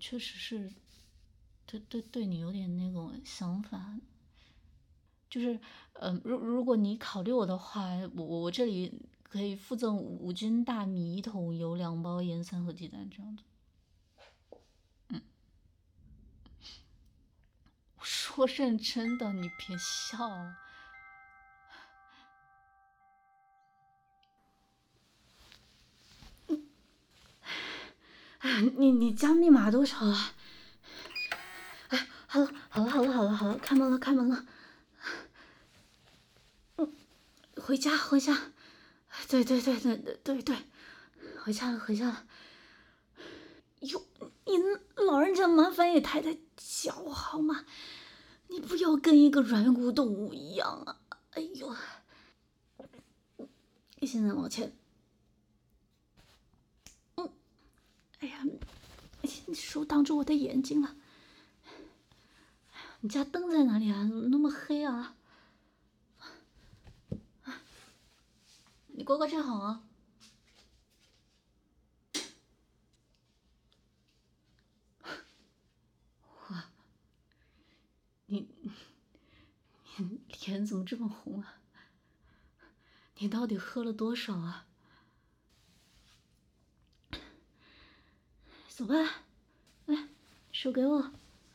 确实是对你有点那种想法，就是如果你考虑我的话，我这里可以附赠5斤大米、1桶油、2包盐、3盒鸡蛋这样子。我说认真的，你别笑。你加密码多少了？哎，好了，开门了。回家。对，回家了。哟，你老人家麻烦也太小好吗？你不要跟一个软骨动物一样啊！哎呦，你现在往前，哎呀，你手挡住我的眼睛了。你家灯在哪里啊？怎么那么黑啊？你乖乖站好啊！哇，你脸怎么这么红啊？你到底喝了多少啊？走吧，来，手给我。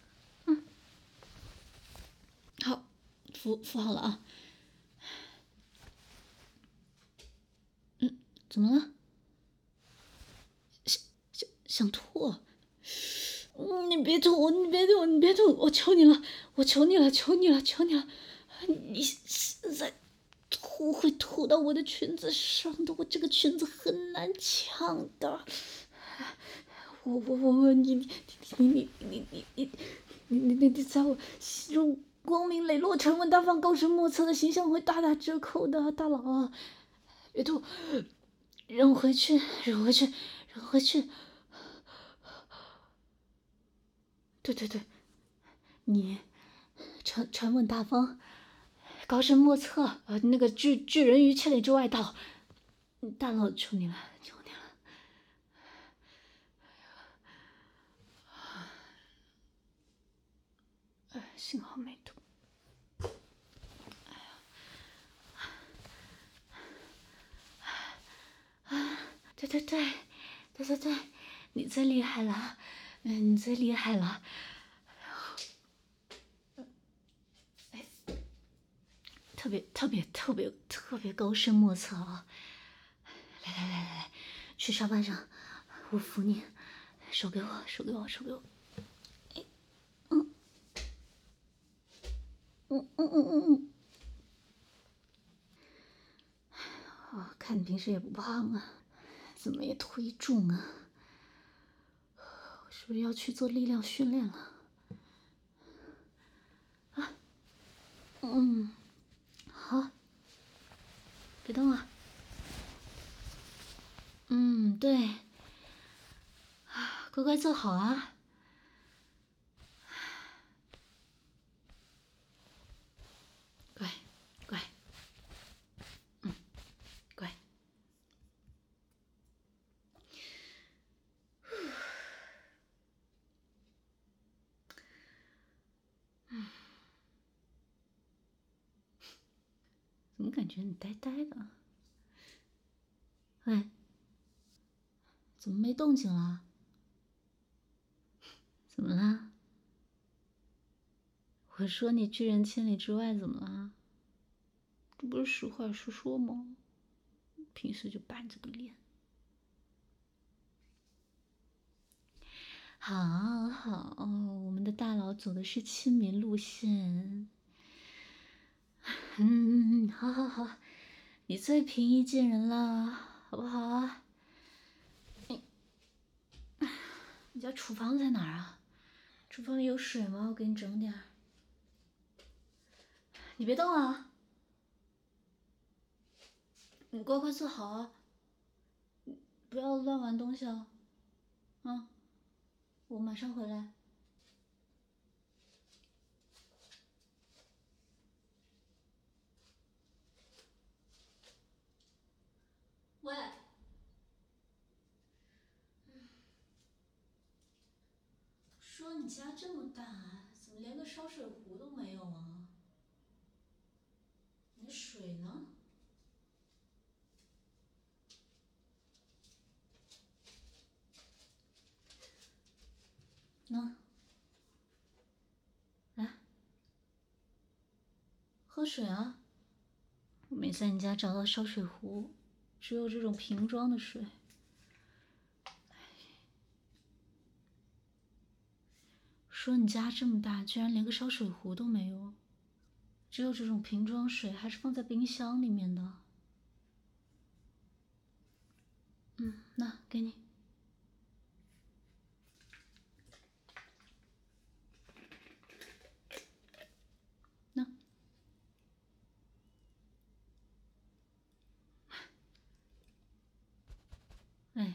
好，扶好了啊。怎么了？想吐？你别吐！我求你了！你现在吐会吐到我的裙子上的，我这个裙子很难抢的。你在我心中光明磊落、沉稳大方、高深莫测的形象会大打折扣的，大佬。别吐，扔回去。对，你沉稳大方、高深莫测，那个拒人于千里之外道。大佬，求你了。幸好没吐。对，你最厉害了，你最厉害了。特别高深莫测啊！来，去沙发上，我扶你，手给我。看你平时也不胖啊，怎么也忒重啊？我是不是要去做力量训练了？好，别动啊。对，乖乖坐好啊。乖，乖。怎么感觉你呆呆的？喂，怎么没动静了？怎么啦？我说你拒人千里之外，怎么了？这不是实话实说吗？平时就板着个脸。好，我们的大佬走的是亲民路线。好，你最平易近人了，好不好？你家厨房在哪儿啊？厨房里有水吗？我给你整点儿。你别动啊！你乖乖坐好啊！不要乱玩东西啊！我马上回来。喂。 你家这么大，怎么连个烧水壶都没有啊？你的水呢？那，来，喝水啊！我没在你家找到烧水壶，只有这种瓶装的水。说你家这么大，居然连个烧水壶都没有，只有这种瓶装水，还是放在冰箱里面的。那给你。那，哎，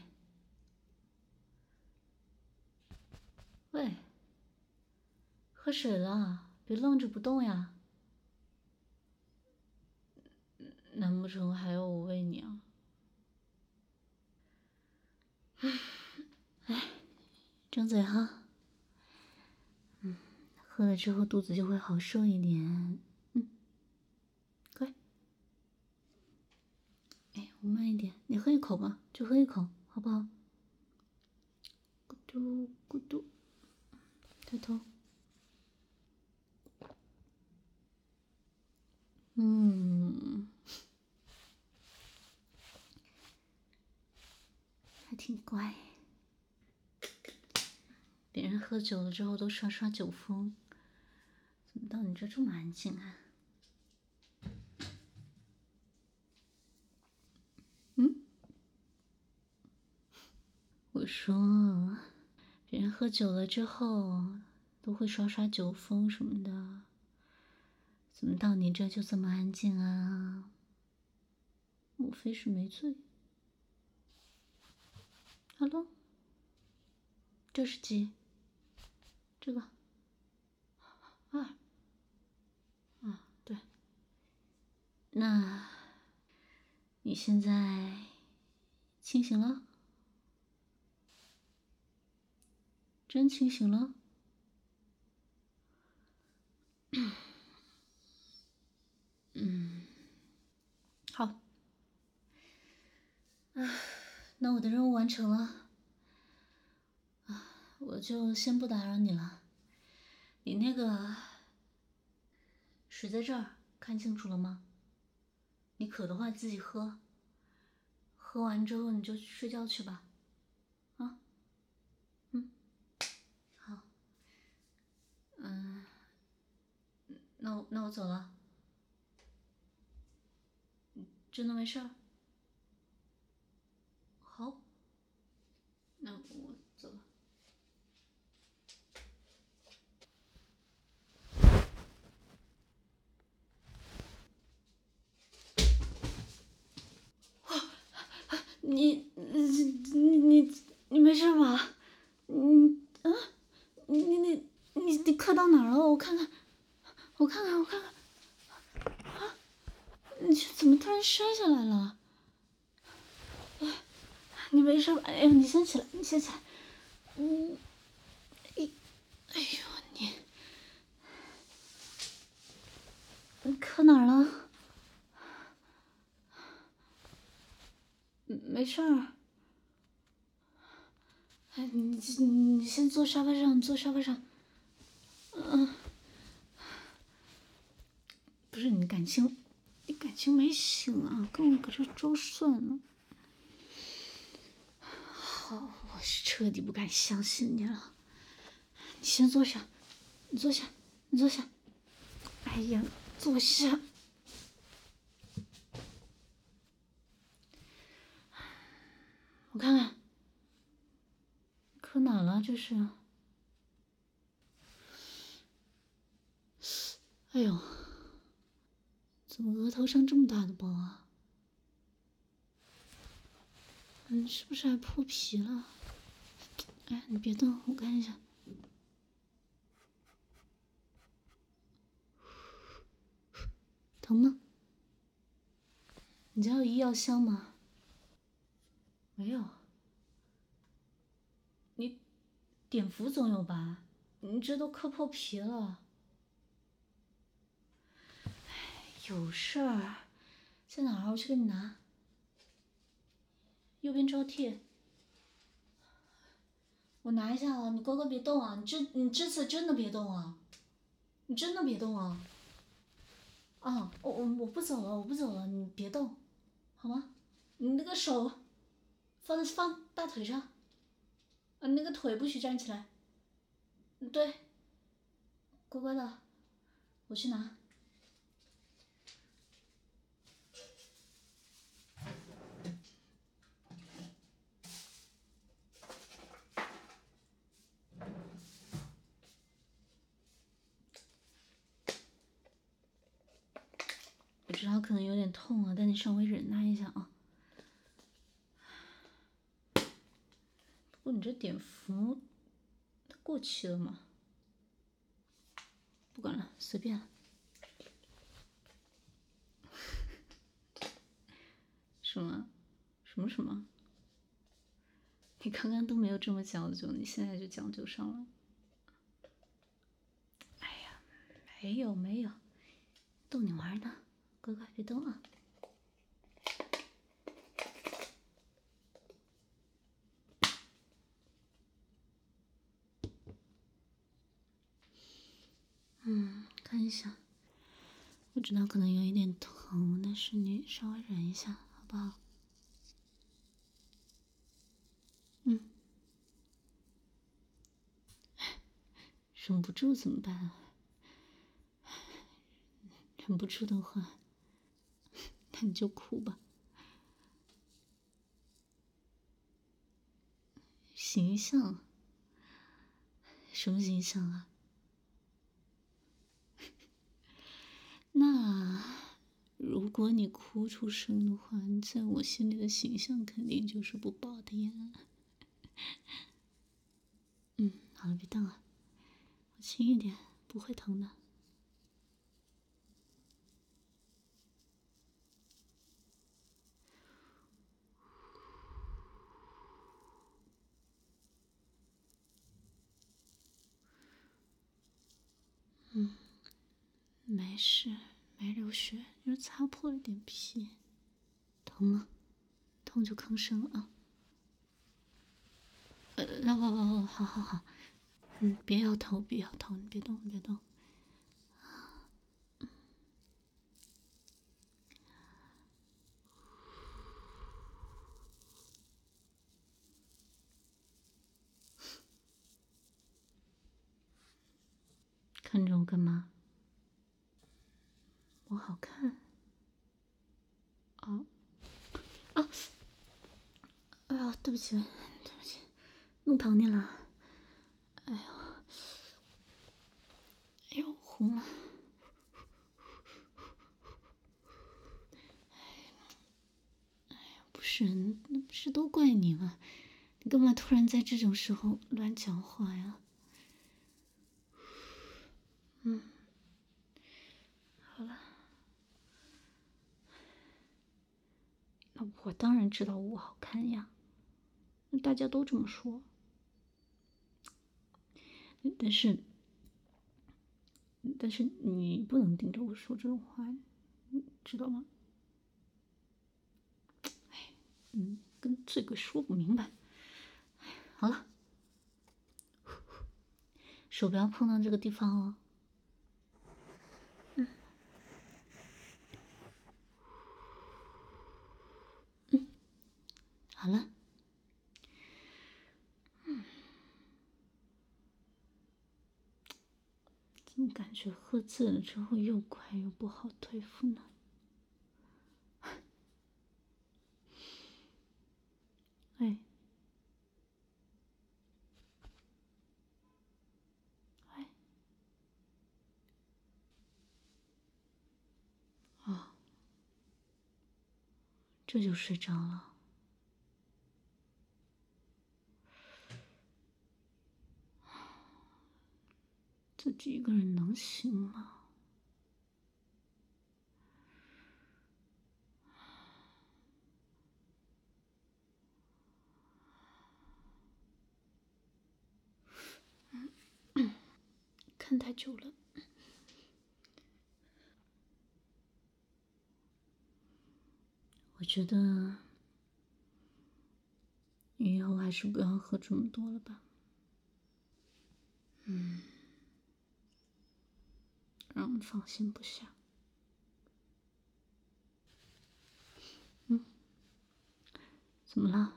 喂，喝水了，别愣着不动呀。难不成还要我喂你啊？哎，张嘴哈。喝了之后肚子就会好受一点。快。哎，我慢一点，你喝一口吧，就喝一口，好不好？咕嘟咕嘟，抬头。还挺乖。别人喝酒了之后都刷刷酒疯，怎么到你这么安静啊？我说，别人喝酒了之后都会刷刷酒疯什么的，怎么到你这就这么安静啊？莫非是没醉？好了，这是几？这个2。对。那你现在清醒了？真清醒了？好。那我的任务完成了。我就先不打扰你了。你那个水在这儿，看清楚了吗？你渴的话自己喝，喝完之后你就睡觉去吧。啊，好。那我走了。真的没事儿？好，那我走了。你没事吧？你磕到哪儿了？我看看。啊，你怎么突然摔下来了？你没事吧？哎呦，你先起来。哎呦，你磕哪儿了？没事儿。哎，你先坐沙发上，坐沙发上。不是你感情没醒啊，跟我搁这装蒜呢。好，我是彻底不敢相信你了。你先坐下，你坐下。哎呀，坐下。我看看，磕哪了？这是？哎呦，怎么额头上这么大的包啊？是不是还破皮了？哎，你别动，我看一下。疼吗？你家有医药箱吗？没有。你碘伏总有吧？ 你这都磕破皮了。有事儿，在哪儿？我去给你拿。右边招屉。我拿一下啊，你乖乖别动啊！你这次真的别动啊！你真的别动啊！啊，我不走了，我不走了，你别动，好吗？你那个手放大腿上，那个腿不许站起来。对，乖乖的，我去拿。我知道可能有点痛啊，但你稍微忍耐一下啊。不过你这碘伏，它过期了吗？不管了，随便了。什么？什么？你刚刚都没有这么讲究，你现在就讲究上了。哎呀，没有，逗你玩呢，乖乖别动啊。看一下，我知道可能有一点疼，但是你稍微忍一下，好不好？忍不住怎么办啊？忍不住的话，那你就哭吧。形象？什么形象啊？那如果你哭出声的话，你在我心里的形象肯定就是不保的呀。好了，别动了，我轻一点，不会疼的。没事，没流血，就擦破了点皮。疼吗？痛就吭声啊。好，别摇头，别摇头，你别动，别动。看着我干嘛？我好看。啊，哎呀，对不起，弄疼你了。哎呦，红了。不是，那不是都怪你吗？你干嘛突然在这种时候乱讲话呀？好了，那我当然知道我好看呀，大家都这么说。但是你不能盯着我说这种话，你知道吗？跟醉鬼说不明白。好了，手不要碰到这个地方哦。好了。怎么感觉喝醉了之后又怪又不好对付呢？哎，这就睡着了。自己一个人能行吗？ 太久了。我觉得你以后还是不要喝这么多了吧。让人放心不下。怎么了？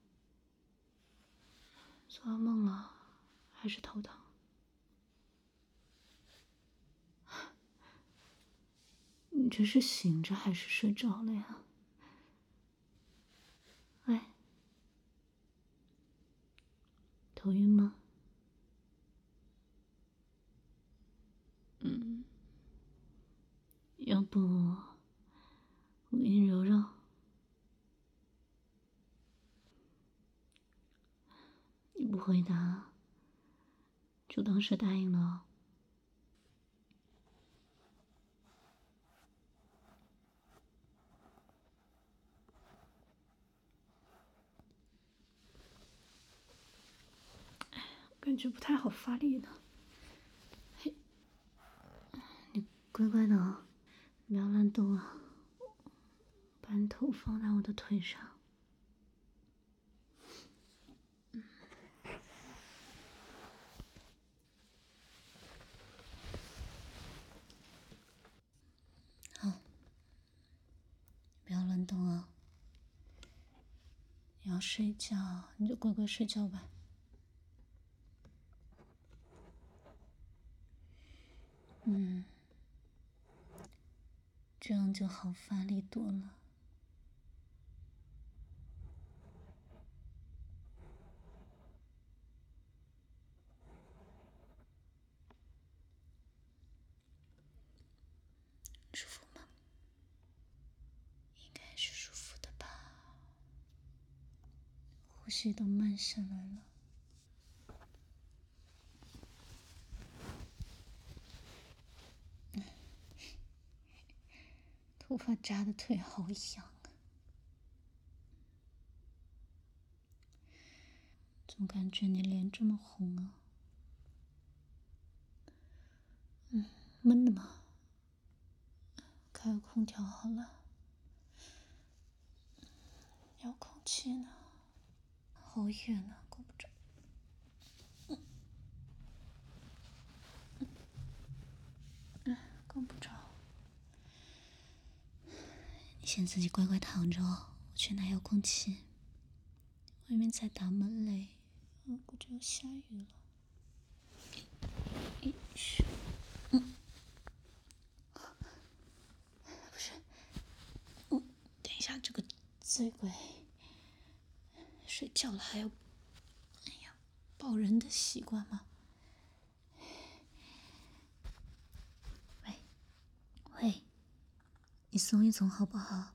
做噩梦了，还是头疼？你这是醒着还是睡着了呀？哎，头晕吗？要不我给你揉揉？你不回答，就当是答应了哦。感觉不太好发力呢。嘿，你乖乖的啊，不要乱动啊。把你头放在我的腿上。好，不要乱动啊。你要睡觉，你就乖乖睡觉吧。这样就好发力多了。舒服吗？应该是舒服的吧。呼吸都慢下来了。头发扎的腿好痒啊。怎么感觉你脸这么红啊？闷的吗？开个空调好了。遥控器呢？好远啊，够不着。够不着。你先自己乖乖躺着哦，我去拿遥控器。外面在打闷雷，估计要下雨了。嘘，不是，等一下，这个醉鬼睡觉了还要，哎呀，抱人的习惯吗？喂，你松一松好不好？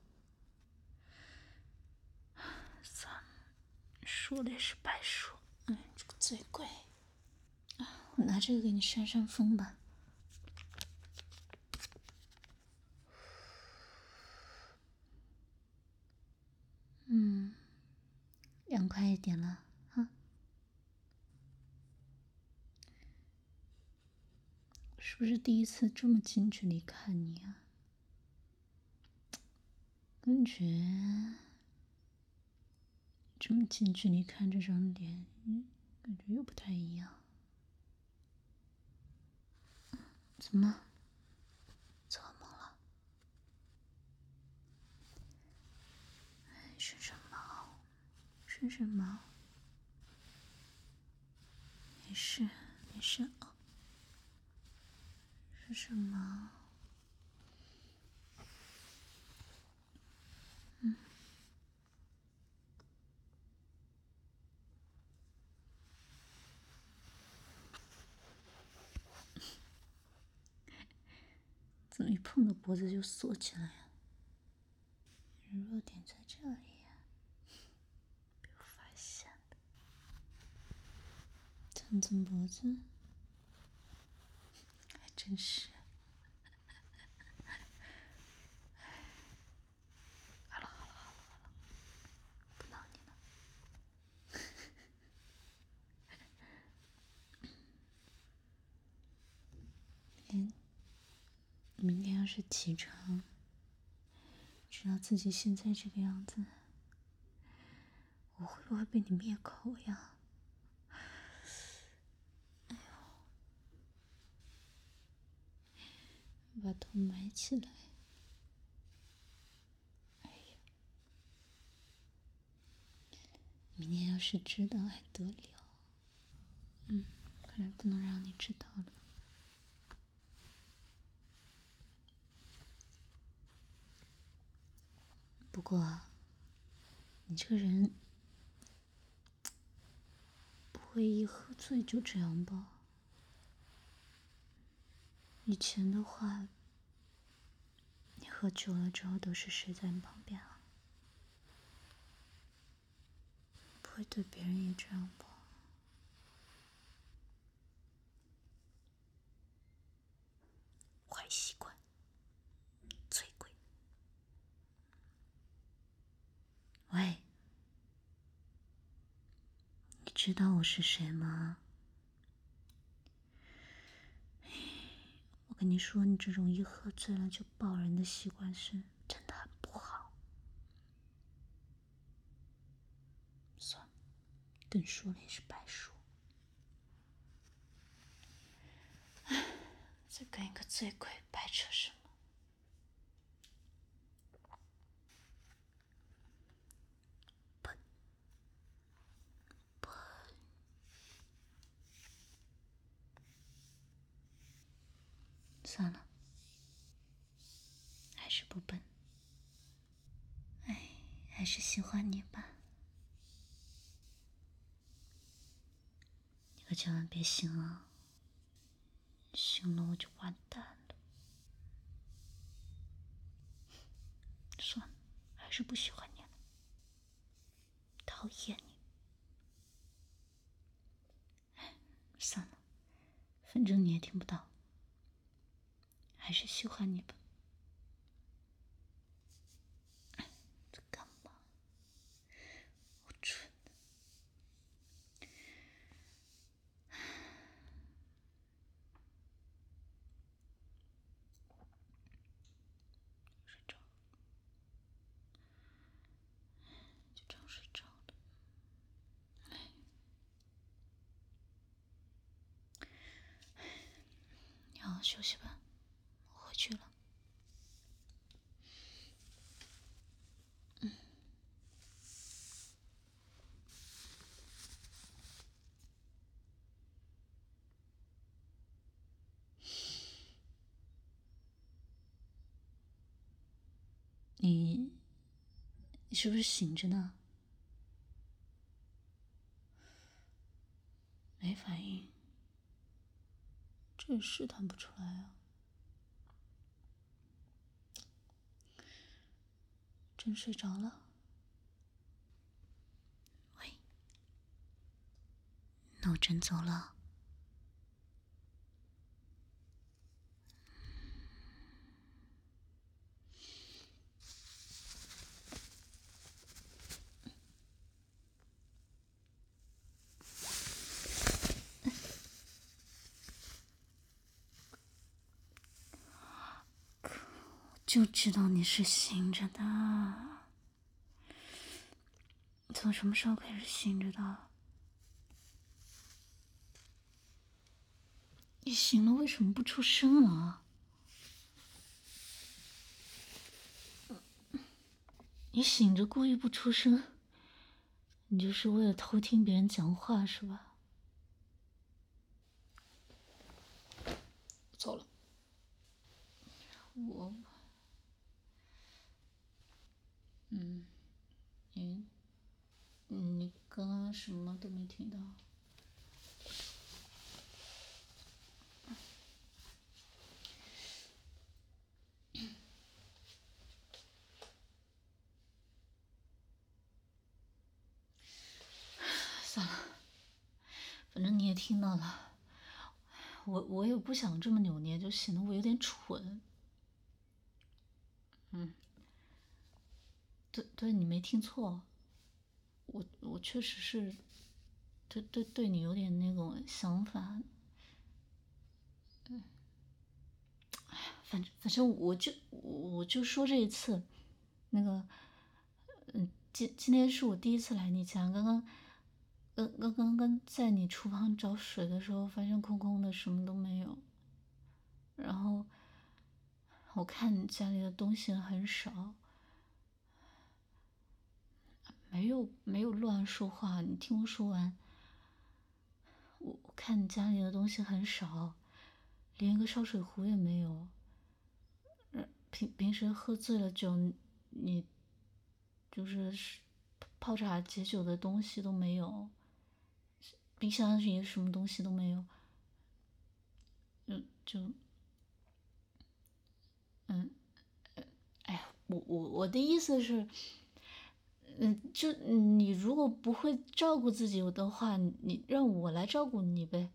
算了，说了也是白说。这个醉鬼，我拿这个给你扇扇风吧。凉快一点了，哈。是不是第一次这么近距离看你啊？感觉这么近距离看这张脸，感觉又不太一样。怎么了？做噩梦了？顺顺毛，顺顺毛。没事，没事啊。顺顺毛。怎么一碰到脖子就缩起来呀？弱点在这里呀，被我发现了。蹭蹭脖子，还真是。好了，不闹你了。 明天要是起床，知道自己现在这个样子，我会不会被你灭口呀？哎呦，把头埋起来。哎呀，明天要是知道还得了？看来不能让你知道了。不过，你这个人不会一喝醉就这样吧？以前的话，你喝酒了之后都是睡在你旁边啊？不会对别人也这样吧？坏习惯，醉鬼。喂，你知道我是谁吗？我跟你说，你这种一喝醉了就抱人的习惯是真的很不好。算了，跟说了也是白说。再跟一个醉鬼白扯什么？笨，笨。算了，还是不笨。哎，还是喜欢你吧。你可千万别醒啊！醒了我就完蛋了。算了，还是不喜欢你了，讨厌你。算了，反正你也听不到，还是喜欢你吧。在干嘛？好蠢。睡着了，就这样睡着了。你好好休息吧，我回去了。你是不是醒着呢？没反应，这也试探不出来啊。真睡着了？喂，那我真走了。就知道你是醒着的。你从什么时候开始醒着的？你醒了为什么不出声啊？你醒着故意不出声，你就是为了偷听别人讲话是吧？走了。我，你刚刚什么都没听到。算了，反正你也听到了。我也不想这么扭捏，就显得我有点蠢。对，你没听错，我确实是，对你有点那种想法。 反正我就说这一次，那个，今天是我第一次来你家，刚刚在你厨房找水的时候，发现空空的，什么都没有。然后我看你家里的东西很少，没有乱说话，你听我说完。我看你家里的东西很少，连一个烧水壶也没有。平时喝醉了酒，你就是泡茶解酒的东西都没有，冰箱里什么东西都没有，就嗯，哎呀，我的意思是，就你如果不会照顾自己的话，你让我来照顾你呗。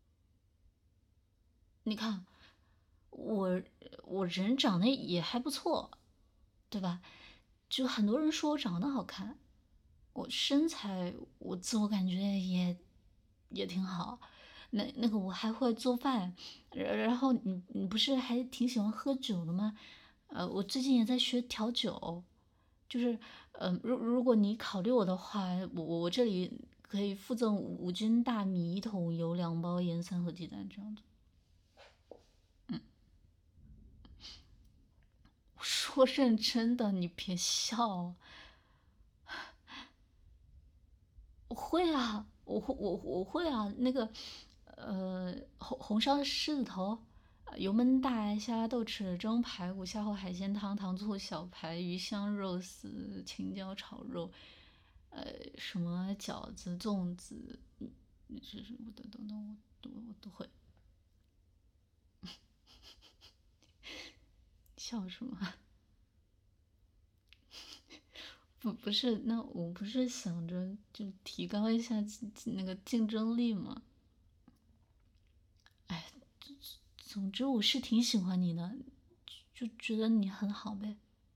你看，我我人长得也还不错，对吧？就很多人说我长得好看，我身材我自我感觉也挺好。那个我还会做饭，然后你不是还挺喜欢喝酒的吗？我最近也在学调酒，就是如果你考虑我的话，我这里可以附赠5斤大米、1桶油、2包盐、3盒鸡蛋这样子。我说认真的，你别笑。我会啊，我会啊，那个，红烧狮子头，油焖大虾、豆豉蒸排骨、虾后海鲜汤、糖醋小排、鱼香肉丝、青椒炒肉，什么饺子、粽子，这是我都会。笑什么？不是，那我不是想着就提高一下那个竞争力吗？哎，总之我是挺喜欢你的，就觉得你很好呗。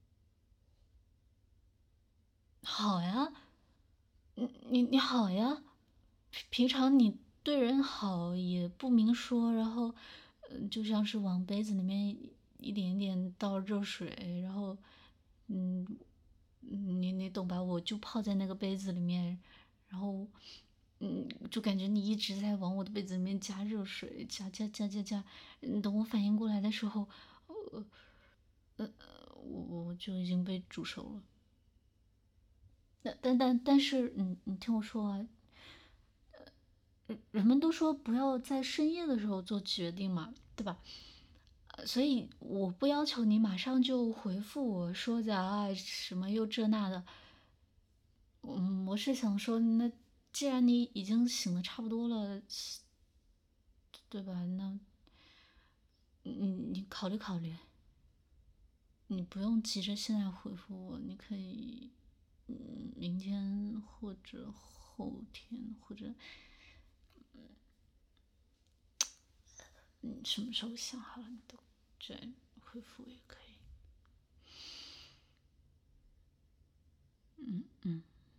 好呀，你好呀，平常你对人好也不明说，然后，就像是往杯子里面一点一点倒热水，然后，嗯，你懂吧？我就泡在那个杯子里面，然后，就感觉你一直在往我的杯子里面加热水，加，等我反应过来的时候，我就已经被煮熟了。但是，你听我说啊，人们都说不要在深夜的时候做决定嘛，对吧？所以我不要求你马上就回复我说的啊什么又这那的。我是想说，那既然你已经醒的差不多了，对吧？那你考虑考虑，你不用急着现在回复我，你可以，明天或者后天或者你什么时候想好了，你都再回复也可以。嗯，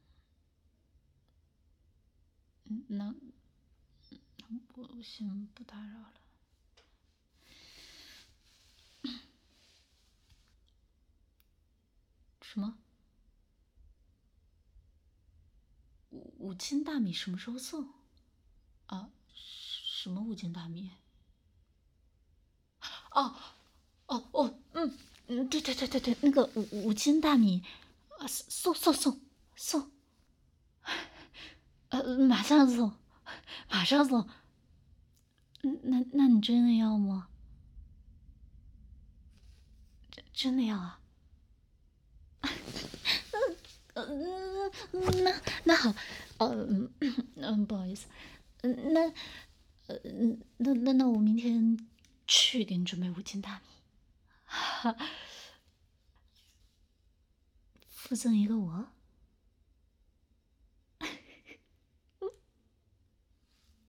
那我先不打扰了。什么五斤大米什么时候送啊？什么5斤大米？哦对，那个五斤大米，送，马上送，马上送。那你真的要吗？真的要啊？那好，不好意思，那那我明天去给你准备5斤大米，附赠一个我。